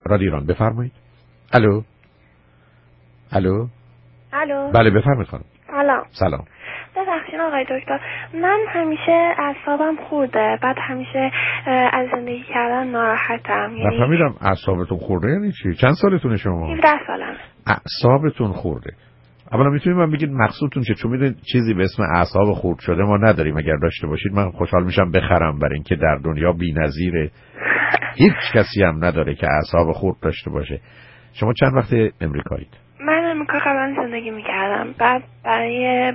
رادیو ایران، بفرمایید. الو. الو. الو. بله بفرمایید خانم. سلام. ببخشید آقای دکتر، من همیشه اعصابم خورده، بعد همیشه از زندگی کردن ناراحتم. یعنی نفهمیدم اعصابتون خورده یعنی چی؟ چند سالتونه شما؟ 17 سالمه. اعصابتون خورده. اولا میتونید من بگید مقصودتون چیه؟ چون میدونید چیزی به اسم اعصاب خورد شده ما نداریم. اگر داشته باشید من خوشحال میشم بخرم، برای اینکه در دنیا بی‌نظیره. هیچ کسی هم نداره که اعصاب خورد داشته باشه. شما چند وقت امریکایید؟ من امریکا قبلا زندگی میکردم، بعد برای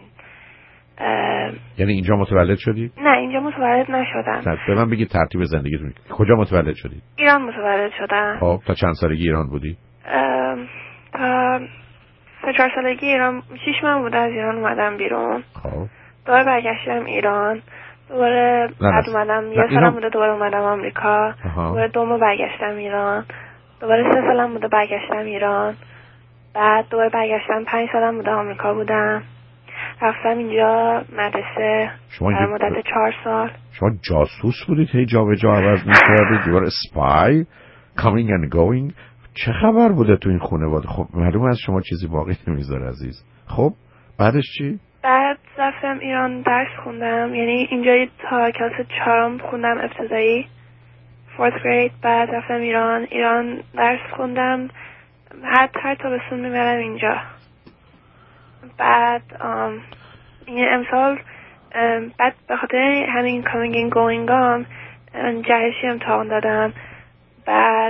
یعنی اینجا متولد شدید؟ نه اینجا متولد نشدم. به من بگید ترتیب زندگیتون. کجا متولد شدید؟ ایران متولد شدم. خب تا چند سالگی ایران بودی؟ تا 4 سالگی ایران، 6 ماه بوده از ایران اومدم بیرون. خب دوباره برگشتم ایران، دوباره بعد اومدم یه سالم بوده دوباره اومدم آمریکا. دوباره 2 ماه برگشتم ایران، دوباره 3 سالم بوده برگشتم ایران، بعد دوباره برگشتم 5 سالم بوده آمریکا بودم. رفتم اینجا مدرسه در مدت 4 سال. شما جاسوس بودید هی جا به جا عوض می‌کردید؟ You were a spy coming and going. چه خبر بوده تو این خانواده؟ خب معلومه از شما چیزی باقی نمیذاره عزیز. خب بعدش چی؟ بعد رفتم ایران درس خوندم، یعنی اینجا تا کلاس 4 خوندم ابتدایی 4th grade. بعد رفتم ایران درس خوندم، هر تابستون میبرم اینجا. بعد این امسال بعد به خاطر همین coming and going جهشی امتحان دادم. بعد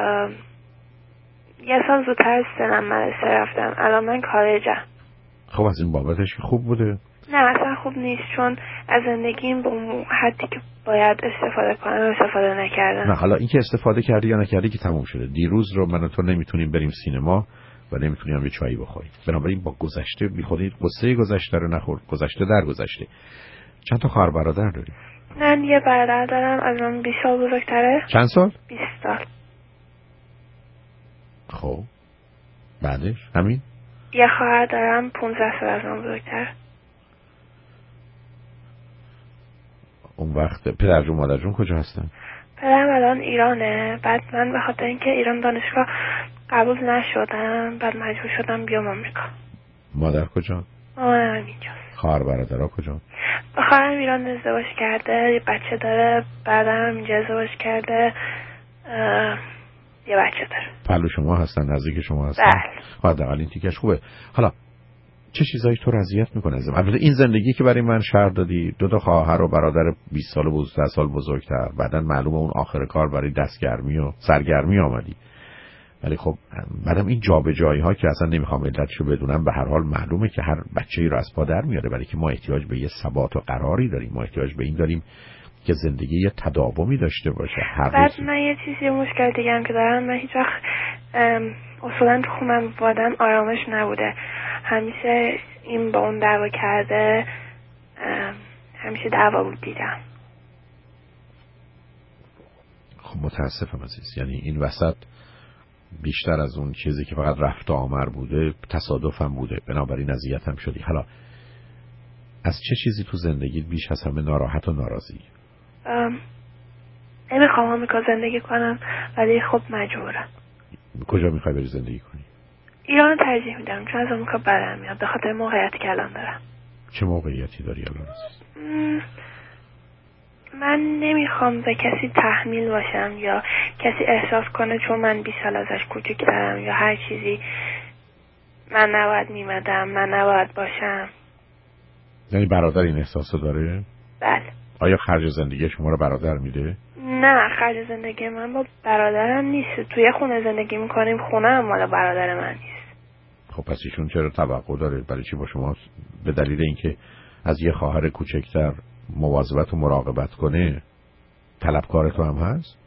یه سال زودتر از سنم مدرسه رفتم. الان من کالجم. خب از این بابتش خوب بوده؟ نه اصلا خوب نیست، چون از زندگیم به اون حدی که باید استفاده کنم استفاده نکردم. نه حالا این که استفاده کردی یا نکردی که تموم شده. دیروز رو من و تو نمیتونیم بریم سینما و نمیتونیم یه چایی بخوریم. بنابراین با گذشته بیخودی قصه گذشته رو نخور. گذشته در گذشته. چند تا خواهر برادر داری؟ من یه برادر دارم از من 20 سال بزرگتره. چند سال؟ 20 سال. خب بعدش همین؟ یه خواهر دارم 15 سال از من بزرگتر. اون وقت پدرجون مادرجون کجا هستن؟ پدرم الان ایرانه. بعد من به خاطر اینکه ایران دانشگاه قبول نشدم بعد مجبور شدم بیام آمریکا. مادر کجا؟ مامانم اینجاست. خواهر برادرها کجا؟ خواهرم ایران ازدواج کرده، یه بچه داره. برادرم اینجا ازدواج کرده، یه بچه داره. پلو شما هستن؟ نزدیک شما هستن؟ بله. حداقل این تیکش خوبه. حالا چه چیزایی تو رو اذیت میکنه؟ البته این زندگی که برای من شرح دادی، 2 تا و برادر 20 سال و 10 سال بزرگتر، بعدن معلومه اون آخر کار برای دستگرمی و سرگرمی آمدی. ولی خب بعدم این جابجایی ها که اصلا نمیخوام علتشو بدونم، به هر حال معلومه که هر بچه‌ای رو از پا در میاره، برای که ما احتیاج به یه ثبات و قراری داریم. ما احتیاج به این داریم که زندگی یه تداومی داشته باشه. بعد من یه چیزی مشکل دیگه هم که دارم، من هیچ وقت اصولا تو خونم بادم آرامش نبوده. همیشه این با اون دعوا کرده، همیشه دعوا بود دیدم. خب متاسفم عزیز. یعنی این وسط بیشتر از اون چیزی که فقط رفت و آمر بوده تصادفم بوده، بنابراین اذیتم شدی. حالا از چه چیزی تو زندگی بیش از همه ناراحت و ناراضی؟ نمیخوام آمریکا زندگی کنم ولی خب مجبورم. کجا میخوای بری زندگی کنی؟ ایران ترجیح میدم، چون از آمریکا بدم میاد به خاطر موقعیتی که الان دارم. چه موقعیتی داری الان عزیز؟ من نمیخوام به کسی تحمیل باشم یا کسی احساس کنه چون من 20 سال ازش کوچکترم یا هر چیزی من نباید میمدم، من نباید باشم. یعنی برادر این احساسو داره؟ بله. آیا خرج زندگی شما رو برادر میده؟ نه خرج زندگی من با برادرم نیست. توی خونه زندگی میکنیم، خونه هم مال برادر من نیست. خب پس ایشون چرا توقع داره؟ برای چی با شما؟ به دلیل اینکه از یه خواهر کوچکتر مواظبت و مراقبت کنه طلبکار تو هم هست؟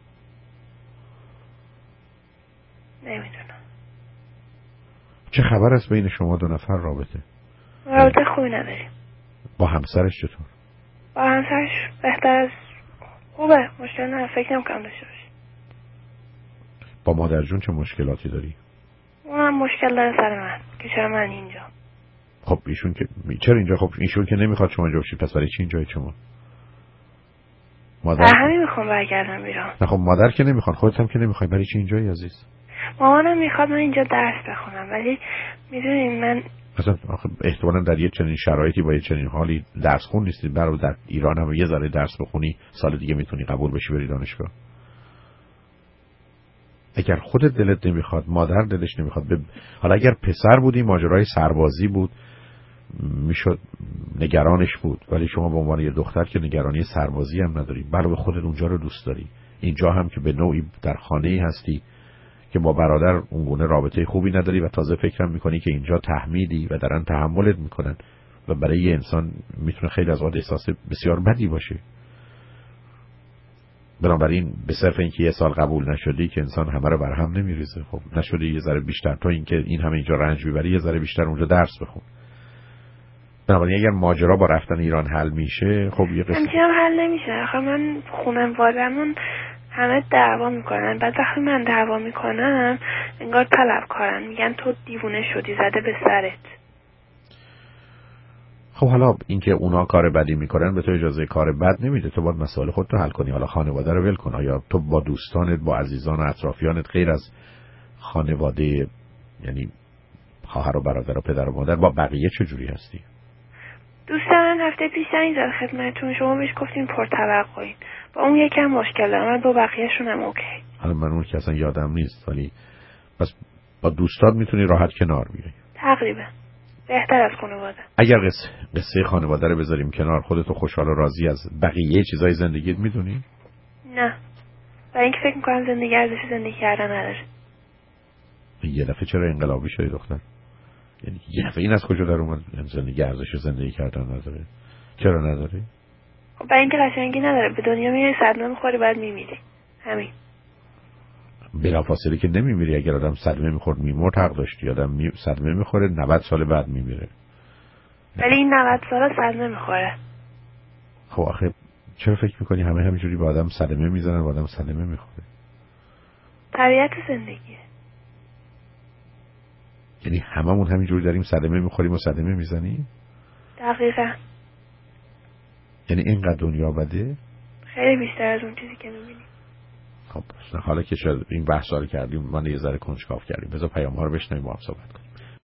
نمیدونم. چه خبر است بین شما 2 نفر رابطه؟ رابطه خوبی نداریم. با همسرش چطور؟ با همسرش بهتر از خوبه، مشکل نه، فکر نمی‌کنم داشته باشه. با مادر جون چه مشکلاتی داری؟ اونم مشکل داره سر من که چرا من اینجا. خب ایشون که چرا اینجا؟ خب ایشون که نمیخواد شما اینجا باشید، پس برای چی اینجای شما؟ مادر همین میخوام برگردم ایران. نه خب مادر که نمیخواد، خودت هم که نمیخوای، برای چی اینجایی عزیز؟ مامانم میخواد من اینجا درس بخونم، ولی میدونین من مثلا احتمالاً در یه چنین شرایطی با یه چنین حالی درس خون نیستی، برای در ایران هم یه ذره درس بخونی سال دیگه میتونی قبول بشی بری دانشگاه. اگر خودت دلت نمیخواد، مادر دلش نمیخواد، حالا اگر پسر بودی ماجرای سربازی بود میشد نگرانش بود، ولی شما به عنوان یه دختر که نگرانی سربازی هم نداری، برای خودت اونجا رو دوست داری، اینجا هم که به نوعی در خانه‌ای هستی که با برادر اونگونه رابطه خوبی نداری و تازه فکرم میکنی که اینجا تحمیلی و دارن تحملت میکنن و برای یه انسان میتونه خیلی از وقت احساس بسیار بدی باشه. بنابراین به صرف اینکه یه سال قبول نشدی که انسان همه رو برهم نمیریزه. خب نشدی یه ذره بیشتر، تو اینکه این همه اینجا رنج میبری یه ذره بیشتر اونجا درس بخون. بنابراین اگر ماجرا با رفتن ایران حل میشه، خب یه قصه همچنان حل نمیشه. آخه من خانواده‌مون همه دعوا میکنن، بعد وقتی من دعوا میکنم انگار طلبکارن، میگن تو دیوونه شدی، زده به سرت. خب حالا اینکه اونا کار بدی میکنن به تو اجازه کار بد نمیده، تو باید مسائل خودت رو حل کنی. حالا خانواده رو ول کن، یا تو با دوستانت، با عزیزان و اطرافیانت غیر از خانواده، یعنی خواهر و برادر و پدر و مادر، با بقیه چجوری هستی؟ دوست من هفته پیش زنگ زد خدمتتون، شما بهش گفتین پرتوقعین، با اون یکم مشکل دارم، با بقیه‌شون هم اوکی. حالا من اون که اصلا یادم نیست، ولی پس با دوستات میتونی راحت کنار بیای تقریبا بهتر از خانواده. اگر قصه خانواده رو بذاریم کنار، خودتو خوشحال و راضی از بقیه چیزای زندگیت میدونی؟ نه، برای اینکه فکر میکنم زندگی ارزش زندگی کردن نداره. یه دفعه چرا انقلابی شدی دختر؟ یعنی یه دفعه این از کجا در اومد زندگی ارزش زندگی کردن نداره؟ چرا نداره؟ خب برای اینکه قشنگی نداره، به دنیا میای صدمه میخوری بعد میمیری، همین. بلافاصله که نمیمیری، اگر آدم صدمه میخورد میمرد حق داشتی، آدم صدمه میخوره 90 سال بعد میمیره. ولی این 90 سالا صدمه میخوره. خب آخه چرا فکر میکنی همه همینجوری با آدم صدمه میزنن و آدم صدمه میخوره؟ طبیعت زندگیه. یعنی هممون همینجوری داریم صدمه میخوریم و صدمه میزنیم؟ دقیقاً. یعنی اینقدر دنیا بده؟ خیلی بیشتر از اون چیزی که میبینیم. خب حالا که شد این بحثا رو کردیم، من یه ذره کنجکاو کردیم، بذار پیام‌ها رو بشنویم و صحبت کنیم.